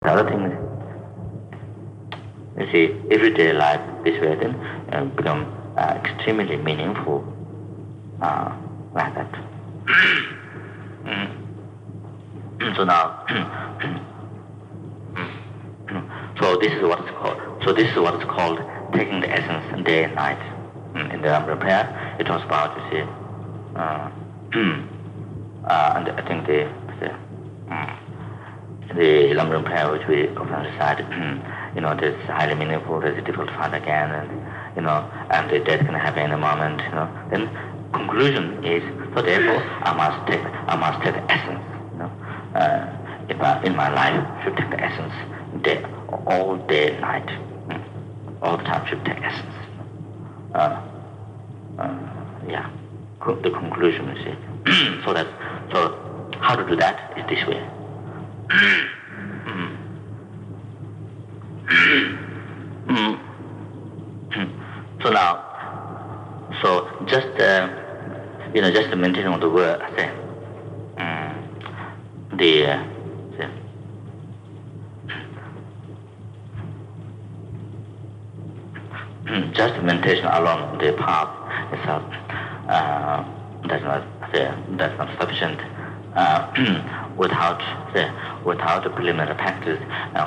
the other thing is, you see, everyday life this way then become extremely meaningful like that. So now, so this is what it's called. So this is what is called taking the essence day and night. In the Lamrim prayer, it talks about, you see, and I think the Lamrim prayer which we often recite, that's highly meaningful, that's difficult to find again, and the death can happen in a moment, Then conclusion is, so therefore I must take the essence, in my life should take the essence all day and night, all the time should take essence. The conclusion is it. So how to do that is this way. So now, just just the maintaining of the word, I say, just the meditation alone, the path itself, that's not sufficient. Without the preliminary practice,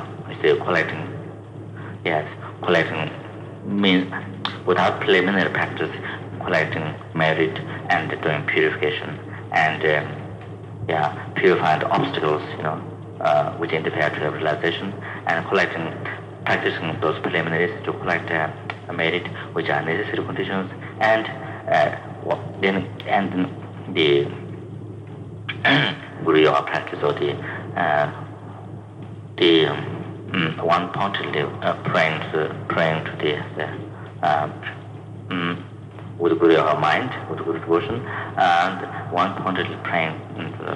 collecting means without preliminary practice, collecting merit and doing purification and purifying the obstacles, which interfere to realization, and practicing those preliminaries to collect merit, which are necessary conditions, and then the Guru Yoga practice, or the one-pointedly praying to with Guru Yoga mind, with Guru devotion, and one-pointedly praying to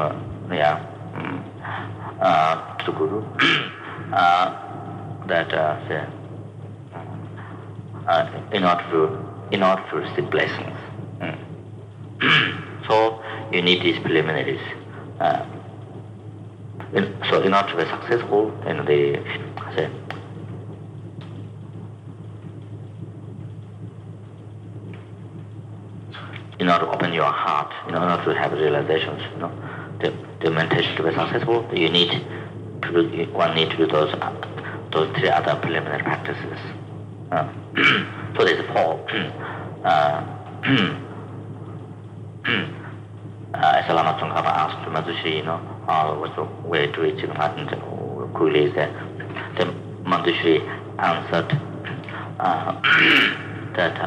the Guru in order to receive blessings. So you need these preliminaries. So in order to be successful in in order to open your heart, in order to have realizations, the meditation to be successful, one need to do those three other preliminary practices. So there's Paul. As Lama Tsongkhapa asked Manjushri, what's the way to reach enlightenment? Quickly, the Manjushri answered that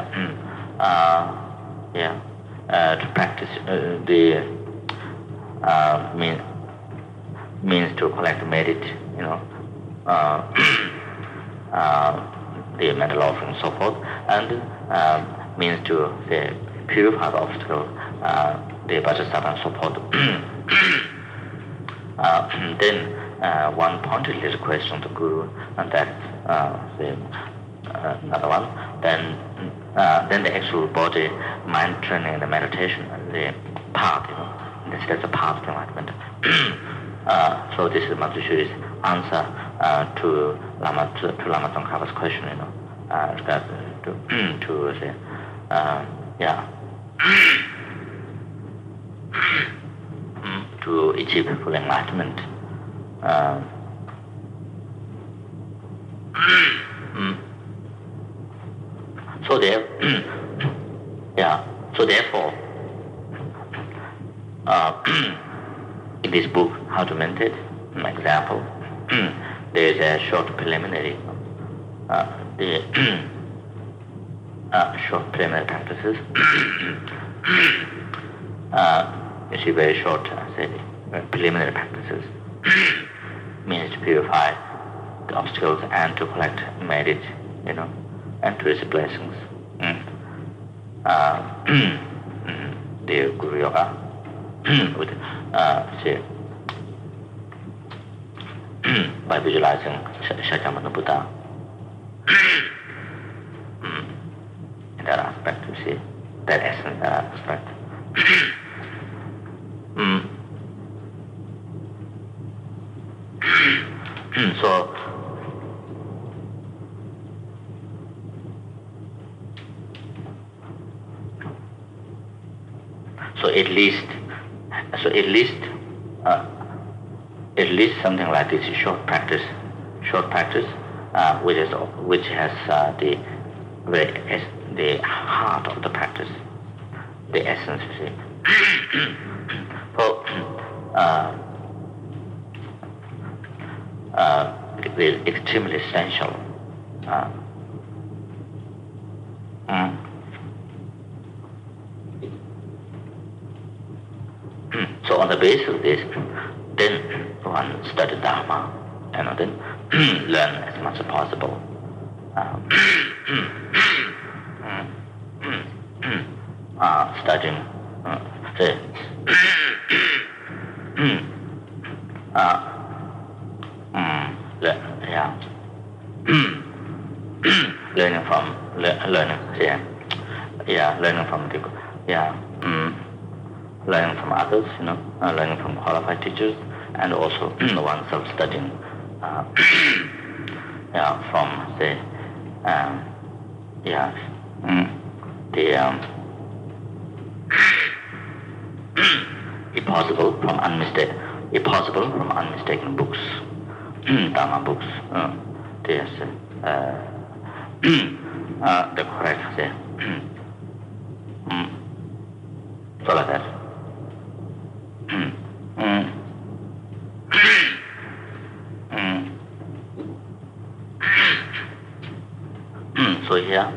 to practice means to collect merit, the mental offering and so forth, and means to purify the obstacle, the Vajrasattva and so forth. Then one pointed little question to Guru, and that's another one. Then the actual body, mind training, and the meditation, the path, that's the path to enlightenment. So this is Manjushri's answer to Lama Tsongkhapa's question, to achieve full enlightenment. So therefore, in this book, How to Meditate, an example, there is a short preliminary, short preliminary practices. You see, very short, preliminary practices means to purify the obstacles and to collect merit, and to receive blessings. The Guru Yoga with by visualizing Shakyamuni Buddha. In that aspect, you see, that essence, that aspect. so at least something like this short practice, which has the heart of the practice, the essence. You see. So it is extremely essential. So on the basis of this, then one study Dharma, and then learn as much as possible. Studying, learning from learning from others, learning from qualified teachers, and also oneself studying from if possible from unmistaken books, Dharma books. There's the correct so like that. So here,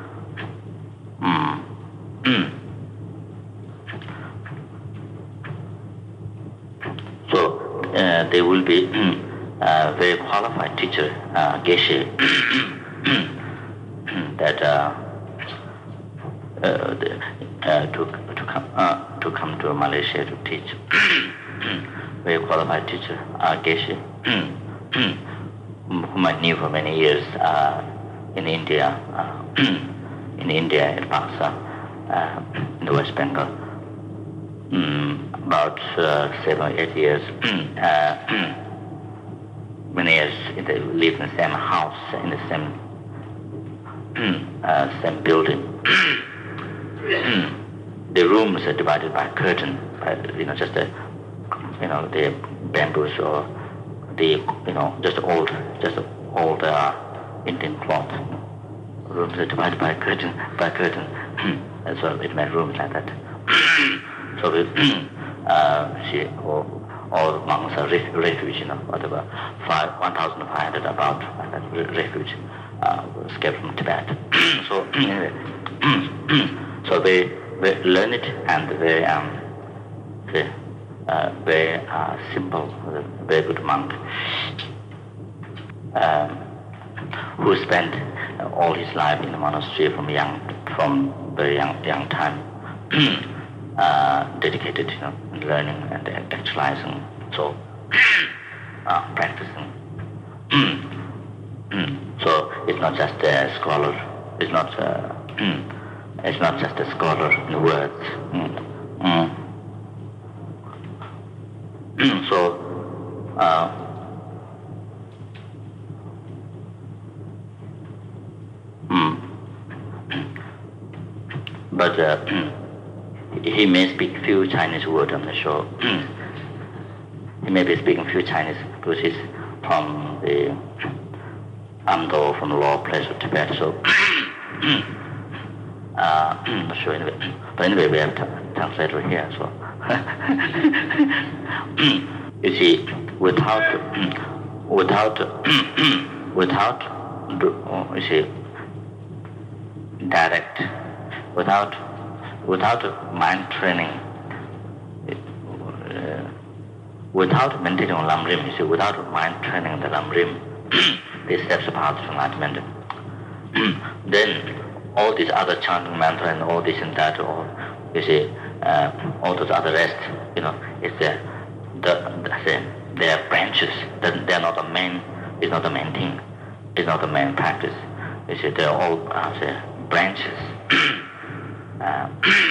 so there will be a very qualified teacher, Geshe, that to come to Malaysia to teach. Very qualified teacher, Geshe, whom I knew for many years in India, in Pakistan, in the West Bengal, about 7 or 8 years. Many years they lived in the same house, in the same building. The rooms are divided by curtain, just the bamboos or the just old Indian cloth. Rooms are divided by curtain. So it made rooms like that. So all monks are refuge, whatever, 1,500 about refuge, escaped from Tibet. So anyway, so they learn it, and very simple, very good monk, who spent all his life in the monastery from very young time, dedicated, in learning and actualizing, so practicing. So it's not just a scholar. It's not just a scholar in words. So. But he may speak few Chinese words, I'm not sure. He may be speaking few Chinese because he's from the Amdo, from the lower place of Tibet, so I'm not sure anyway. But anyway, we have a translator here, so. You see, without you see, direct, without mind training, without meditating on Lam-Rim, you see, without mind training the Lam-Rim, these steps of path of enlightenment, then all these other chanting mantra and all this and that, or you see, all those other rest, it's they are branches. They're not the main. It's not the main thing. It's not the main practice. You see, they're all branches.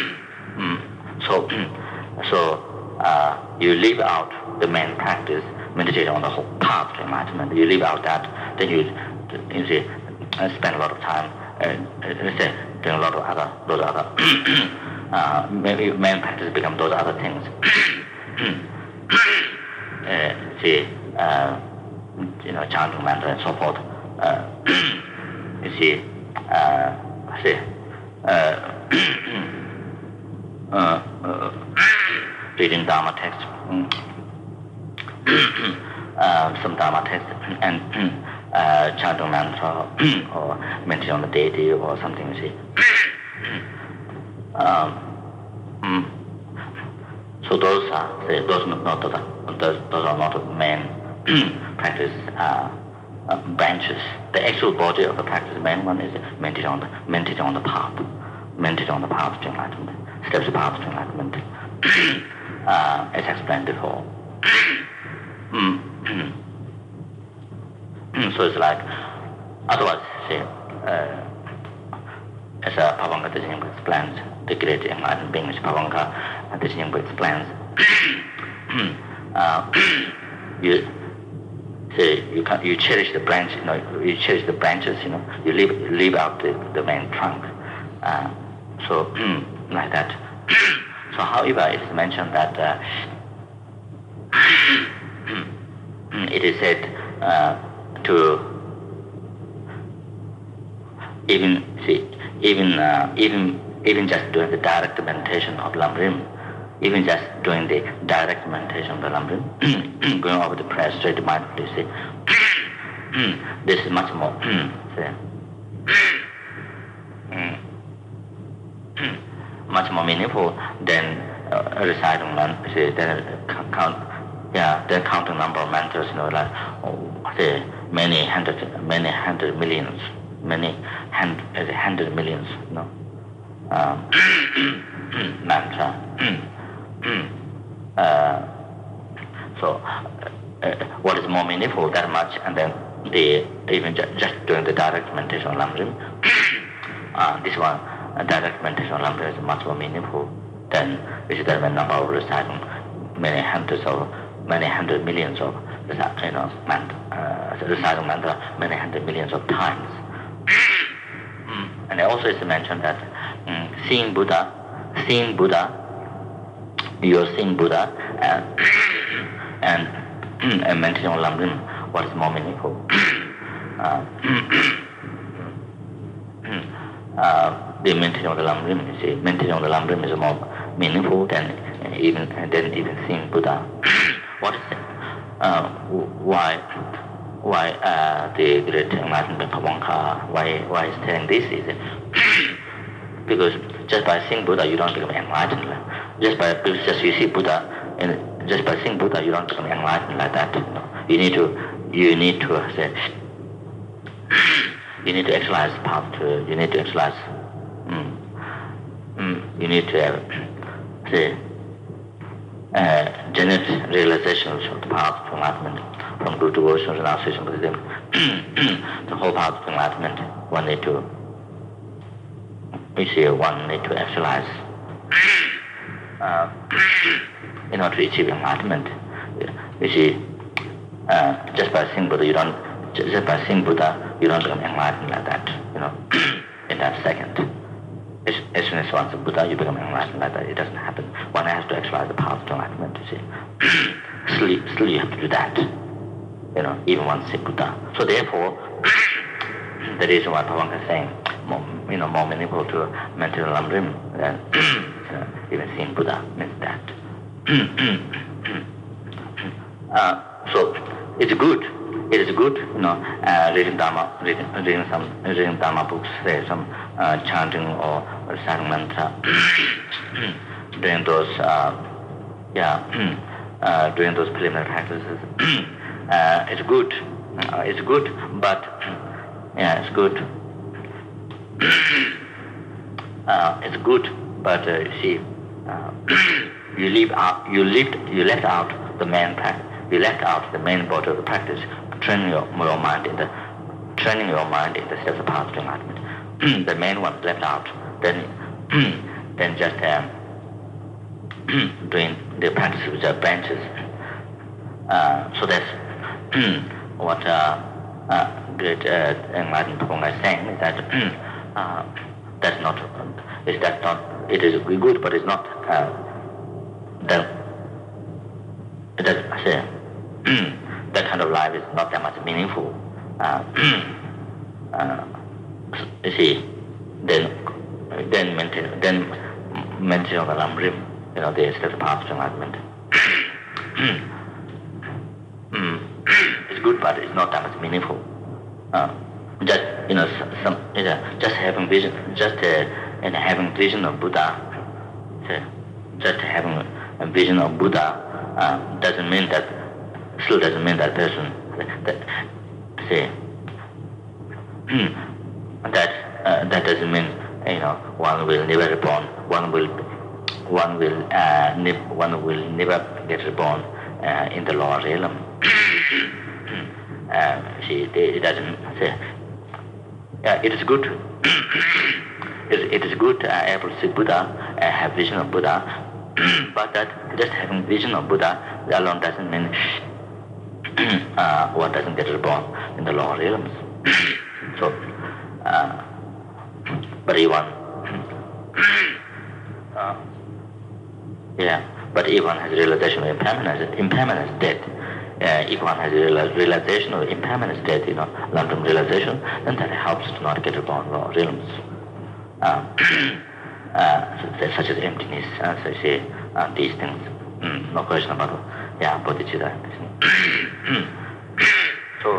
So you leave out the main practice meditate on the whole path to enlightenment. You leave out that, then you see, spend a lot of time, let's say, doing a lot of other maybe main practice become those other things. See, chanting mantra and so forth. You see, reading Dharma text, some Dharma text, and chanting mantra or meditating on the deity or something. You see. So those are not the main practice branches. The actual body of the practice, the main one is meditate on the path, meditate on the path to enlightenment, steps of path to enlightenment, as explained before. So it's like, otherwise, see, as Pavanka Dijinpa explains, the great enlightened being which Pavanka Dijinpa explains, you cherish the branch, you cherish the branches, you leave out the main trunk. So like that. So however, it is mentioned that it is said to even just doing the direct meditation of Lamrim, even just doing the direct meditation of the Lamrim, going over the prayer straight mindfully, see, this is much more, much more meaningful than reciting then counting number of mantras, many hundred millions, hundred millions, mantra. So, what is more meaningful, that much, and then even just doing the direct meditation on Lamrim. This one, direct meditation on Lamrim is much more meaningful than the number of reciting many hundred millions of reciting mantra many hundred millions of times. And also it's mentioned that seeing Buddha, you're seeing Buddha, and meditating on Lamrim, what is more meaningful? The meditation on the Lamrim, you see, meditating on the Lamrim is more meaningful than even seeing Buddha. What is it? Why the great enlightened Pavanka, why is telling this is because just by seeing Buddha you don't become enlightened. Just you see Buddha, and just by seeing Buddha you don't become enlightened like that. You need to exercise path to. You need to exercise. You need to generate realizations of the path to enlightenment, from good devotion, renunciation, Buddhism, the whole path to enlightenment. One need to exercise in order to achieve enlightenment. You see, just by seeing Buddha, you don't become enlightened like that. In that second. As soon as one sees Buddha, you become enlightened like that. It doesn't happen. One has to exercise the path to enlightenment, you see. Still you have to do that. Even once see Buddha. So therefore, the reason why Pavanka is saying, more meaningful to meditate on Lamrim than even seeing Buddha means that. So it's good. It is good, reading Dharma, reading Dharma books, say some chanting or reciting mantra, doing those, doing those preliminary practices. It's good. It's good, but it's good. It's good, but you see, you left out the main practice. You left out the main body of the practice, training your mind in the steps of path to enlightenment. The main one left out. Then just doing the practice with the branches. So that's what great enlightened Pong is saying, is that that's not, is that not, it is good, but it's not, then it does say, that kind of life is not that much meaningful. You see, then maintain on the Lam Rim, the path to enlightenment. It's good, but it's not that much meaningful. Just just having vision, having vision of Buddha, just having a vision of Buddha doesn't mean that person that doesn't mean one will never reborn. One will never get reborn in the lower realm. It doesn't say. It is good. It is good able to see Buddha, have vision of Buddha, but that just having vision of Buddha alone doesn't mean one doesn't get reborn in the lower realms. So, but even but if one has realization of impermanence death. If one has realization of impermanence death, long-term realization, then that helps to not get reborn in lower realms. Such as emptiness, so you see, these things, no question about bodhicitta. So,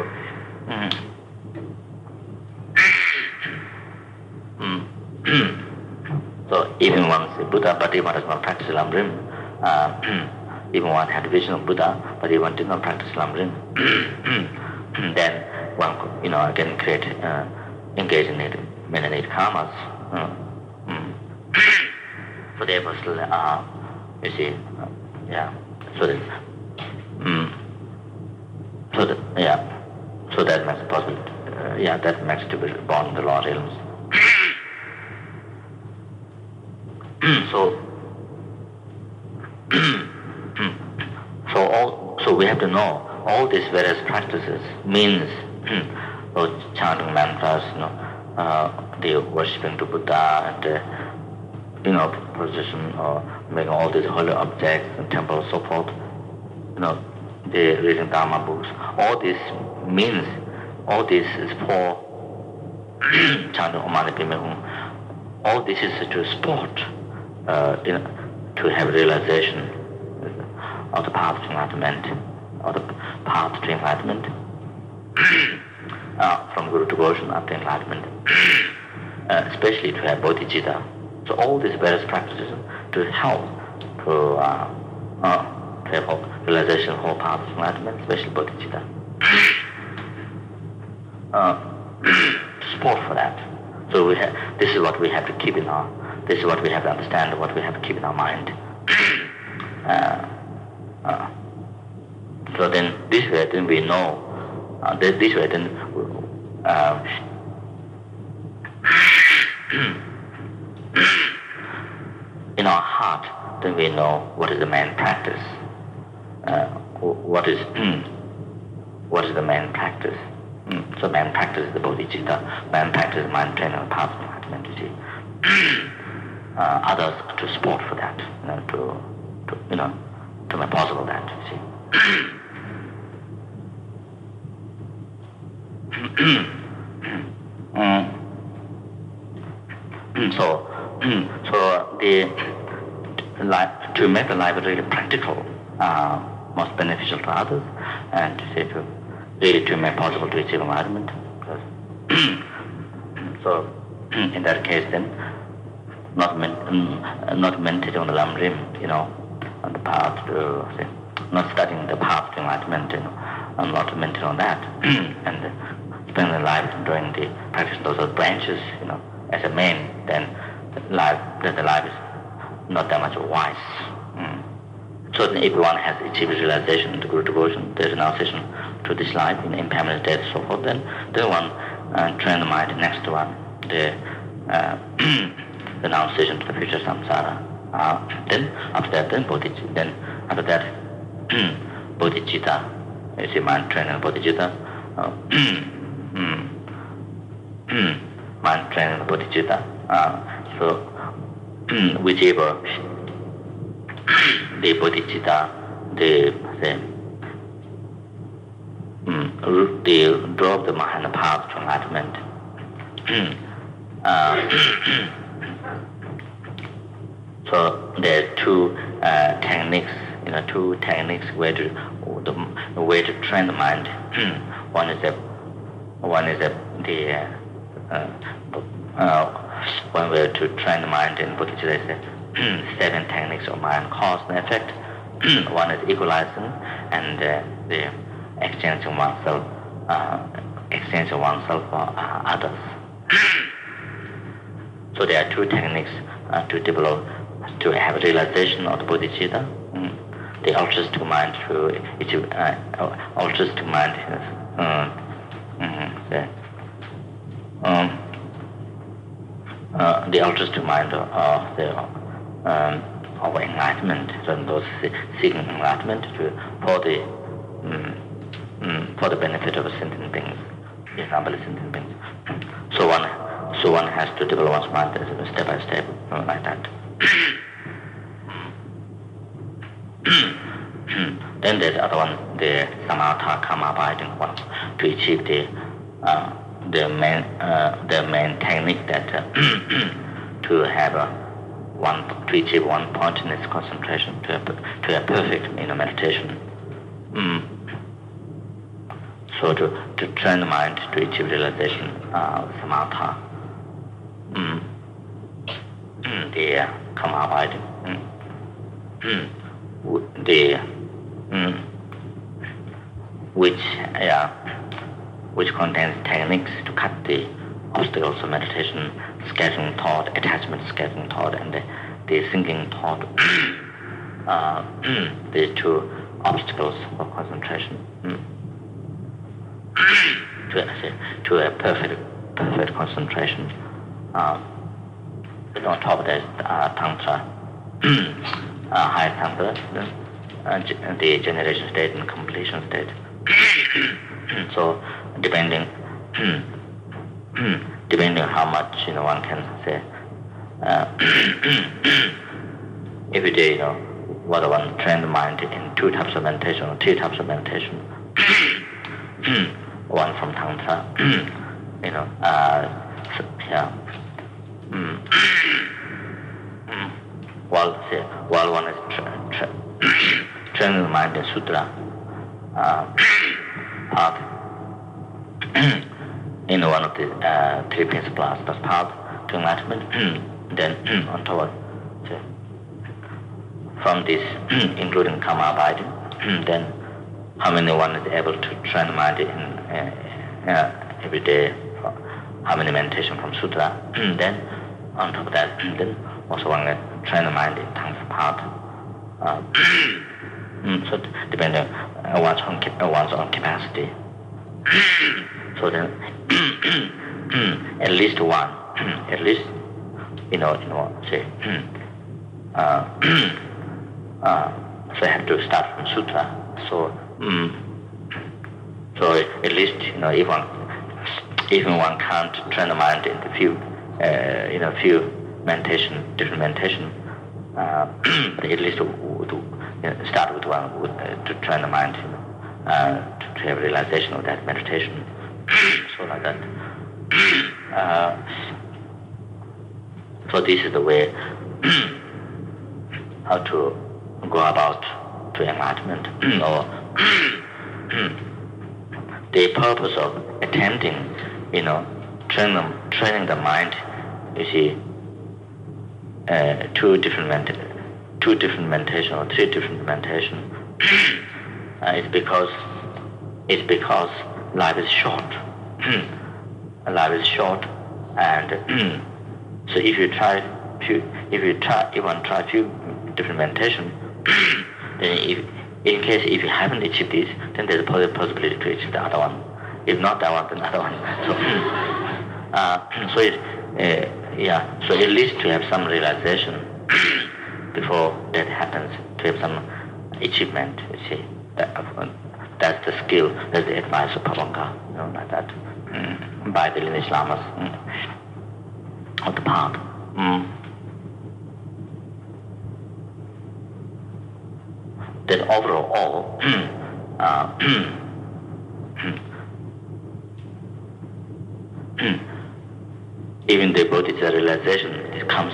so even one is Buddha, but if one does not practice Lam Rim, even one had vision of Buddha, but if one did not practice Lam Rim, then one could, again engage in many karmas. So therefore, you see, so that makes it possible. That makes it to be born in the lower realms. So we have to know all these various practices means, chanting mantras, the worshipping to Buddha, and position or making all these holy objects and temples, so forth. The reading Dharma books. All this means, all this is for chanting Om Mani Padme Hum. All this is to support, to have realization of the path to enlightenment, from Guru devotion up to enlightenment, especially to have bodhicitta. So all these various practices to help to have realization of whole path to enlightenment, especially bodhicitta. Support for that. So this is what we have to keep in our. This is what we have to understand. What we have to keep in our mind. So then, this way, then we know. This way, then. In our heart, then we know what is the main practice. What is the main practice? So main practice is the bodhicitta. Main practice is mind training and path of enlightenment. You see, others to support for that. To make possible that. You see. So to make the life really practical, most beneficial to others, and to make possible to achieve enlightenment. So in that case, then not meditating on the Lam Rim, on the path to not studying the path to enlightenment, and not meditating on that, and spending the life doing the practice of those branches, as a main, then the life is not that much wise. So then if one has achieved realization, the Guru devotion, the renunciation to this life, in impermanence, death, so forth, then one train the mind next to one, the renunciation to the future samsara. Then after that, then bodhicitta. Then after that, bodhicitta. You see, mind training bodhicitta. Mind training bodhicitta. So, whichever the bodhicitta, they drove the mind path to enlightenment. So there are two techniques, way to train the mind. One is one way to train the mind in Bodhicitta is 7 techniques of mind, cause and effect. One is equalizing and the exchanging oneself for others. So there are 2 techniques to develop, to have realization of the bodhicitta. The altruistic mind altruistic mind the altruistic mind of enlightenment, and those seeking enlightenment for the benefit of sentient beings, example sentient beings. So one has to develop one's mind step by step, like that. Then there's the other one, the samatha karma abiding one, to achieve the main technique that to achieve one pointedness concentration, to a perfect meditation. So to train the mind to achieve realization of samatha, the karma abiding, which contains techniques to cut the obstacles of meditation, scattering thought, attachment, scattering thought, and the sinking thought. These 2 obstacles of concentration to a perfect concentration. On top of that, tantra, high tantra, the generation state and completion state. So depending how much one can say, every day whether one train the mind in 2 types of meditation or 3 types of meditation. One from tantra, while one is training the mind in sutra path, in one of the 3 principles, that's path to enlightenment. Then on top of from this, including karma abiding, then how many one is able to train the mind in every day, how many meditation from sutra. Then on top of that, then also one train the mind in tantra path. So depending on one's own capacity. So then at least one, say, so I have to start from sutra. So at least even one can't train the mind into few different meditation, but at least start with one to train the mind to have realization of that meditation. So like that. So this is the way how to go about to enlightenment, or the purpose of attempting, training the mind. You see, 2 different meditation or 3 different meditation. It's because life is short. Life is short, and so if you try few different meditation, then if you haven't achieved this, then there's a possibility to achieve the other one. If not that one, then the other one. So at least to have some realization before that happens, to have some achievement, you see. That's the skill, that's the advice of Pavanga, like that, by the lineage lamas of the path. That overall, even the bodhicitta realization, it comes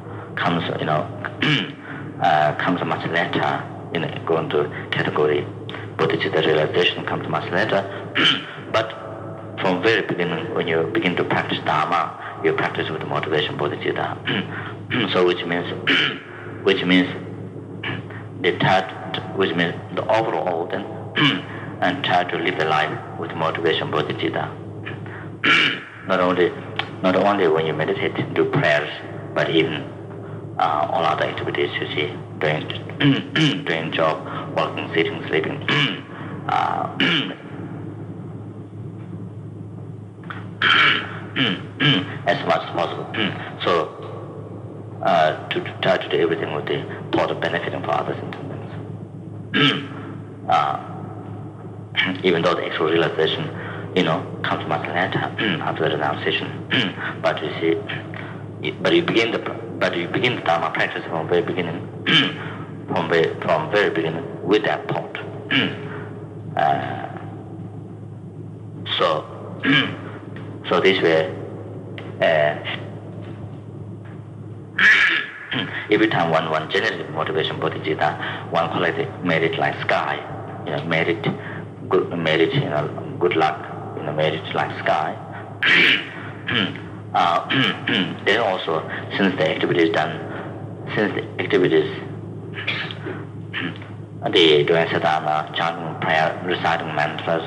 much later. Going to category, bodhicitta realization comes much later. But from very beginning, when you begin to practice Dharma, you practice with motivation bodhicitta. So which means the overall then, and try to live the life with motivation bodhicitta. Not only when you meditate, do prayers, but even all other activities you see, doing job, walking, sitting, sleeping, as much as possible. So to try to do everything with the thought of benefiting for others and things. Even though the actual realization, comes much later after the renunciation. But you see, you begin the Dharma practice from very beginning, from very beginning with that thought. So this way, every time one generates motivation bodhicitta, one collects merit like sky, merit, good luck, merit like sky. Then also, since the activity is done, the doing sadhana, chanting prayer, reciting mantras,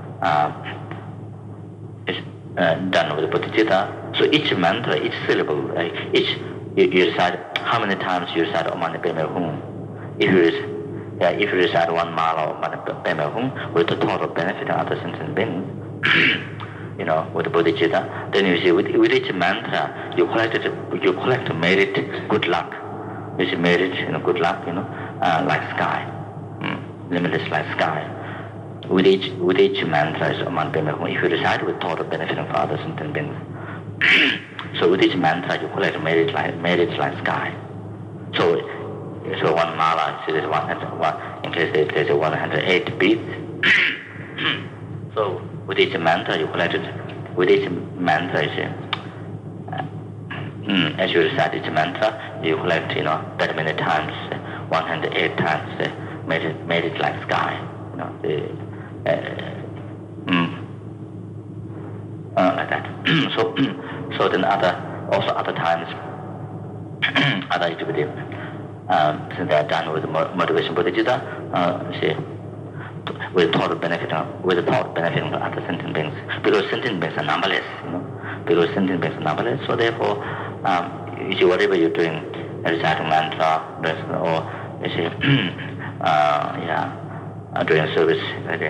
is done with bodhicitta. So each mantra, each syllable, you recite how many times you recite Om Mani Padme Hum. If you recite one mala Om Mani Padme Hum with the thought of benefiting other sentient beings, with the bodhicitta, then you see with each mantra you collect merit, good luck. You see merit, good luck, like sky, limitless like sky. With each mantra is Om Mani Padme Hum. If you recite with thought of benefiting for other sentient beings, so with each mantra you collect merit like sky. So one mala, so there's 101. In case there's 108 beats. So with each mantra you collected, with each mantra as you recite each mantra, you collect that many times, 108 times, made it like sky. Like that. So then other times, other activity, since they are done with motivation bodhicitta, with thought of benefiting from other sentient beings, because sentient beings are numberless, So therefore, you see whatever you're doing, reciting mantra, or you see, doing service,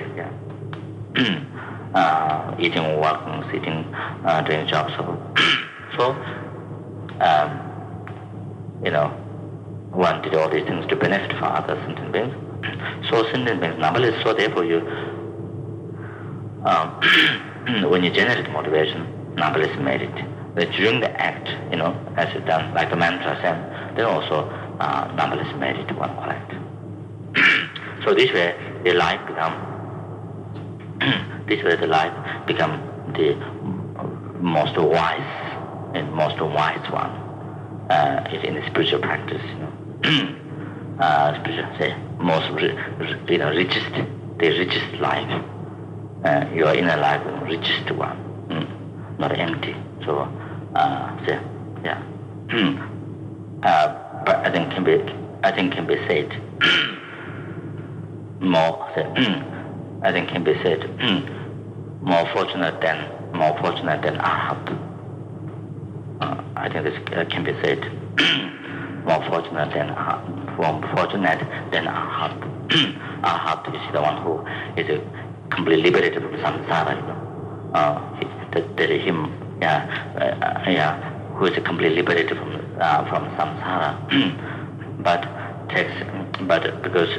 eating, walking, sitting, doing jobs. So, one did all these things to benefit for other sentient beings. So sentient beings numberless. So therefore, you, when you generate motivation, numberless merit. But during the act, as it's done, like the mantra said, then also numberless merit one collect. So this way, the life become the most wise one is in the spiritual practice. Spiritual, say, most richest, the richest life. Your inner life, richest one, not empty. So, but I think can be said more. I think can be said more fortunate than Arhat. I think this can be said more fortunate than Arhat. Arhat is the one who is completely liberated from samsara. That is him. Who is completely liberated from samsara. But takes, but because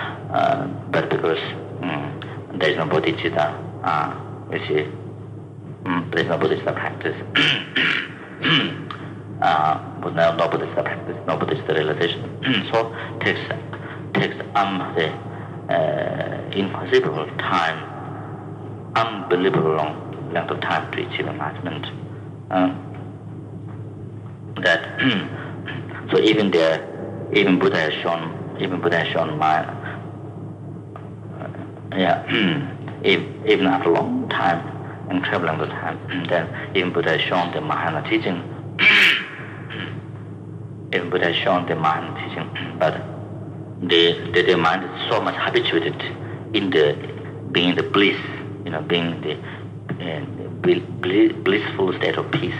there is no bodhicitta, you see, there is no bodhicitta practice, but no bodhicitta practice, no bodhicitta realization. So takes the inconceivable time, unbelievable long length of time to achieve enlightenment. That so even Buddha has shown even after a long time, incredible length of time, then even Buddha has shown the Mahayana teaching. Even Buddha has shown the Mahayana teaching, but the mind is so much habituated in being the bliss, being the blissful state of peace.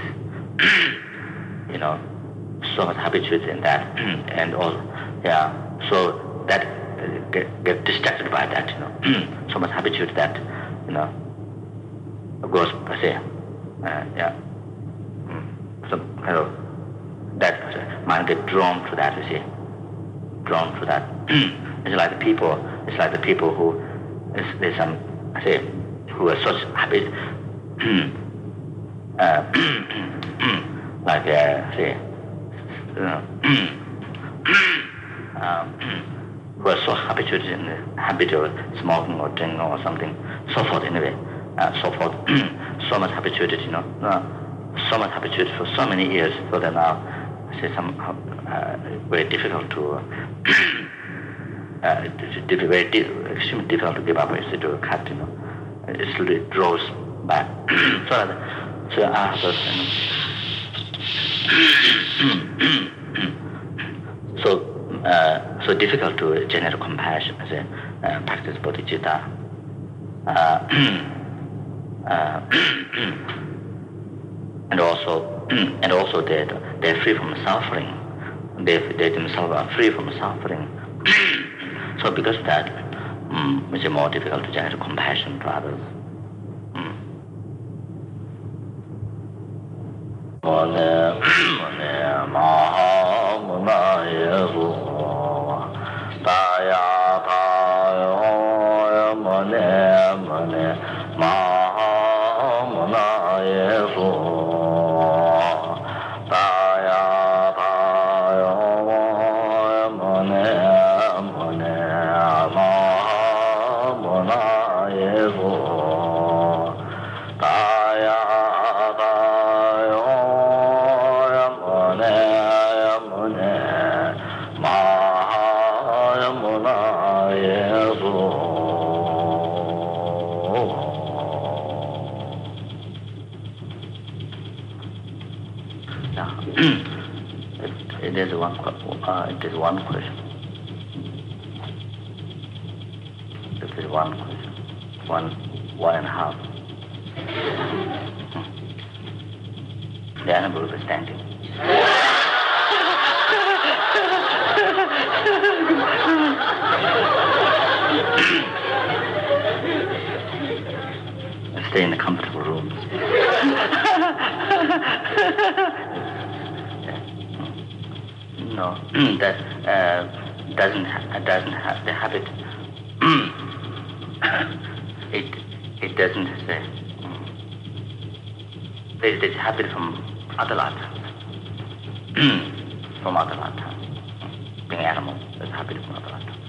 So much habituated in that, and all, so that get distracted by that, so much habituated that, of course, I say, so kind of that mind get drawn to that, you see, drawn to that. It's like the people who there's some, I say, who are such habit, like say. Who are so habituated in the habit of smoking or drinking or something, so forth anyway, so much habituated, so much habituated for so many years, so that now, say somehow very difficult to, extremely difficult to give up, to cut, it slowly draws back. So after. So difficult to generate compassion as a practice bodhicitta. And also they're free from suffering. They themselves are free from suffering. So because of that, it's more difficult to generate compassion to others. It is one question. It is one question. One and a half. The animal is standing. And stay in a comfortable room. No, that doesn't have the habit. It doesn't say. There's habit from other lifetimes. From other lifetimes. Being animal, there's habit from other lifetimes.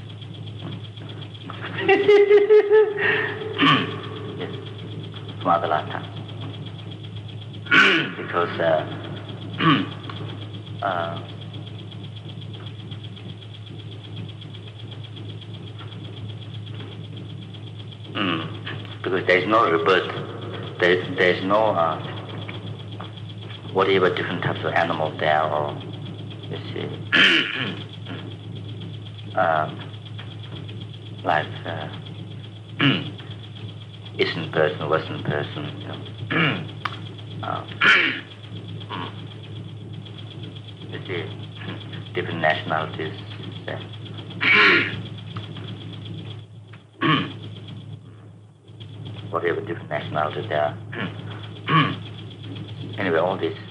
Yes, from other lifetimes. Because because there is no rebirth, there is no whatever different types of animals there, or you see, like Eastern person, Western person, you see, different nationalities. Whatever different nationalities there are. Anyway, all this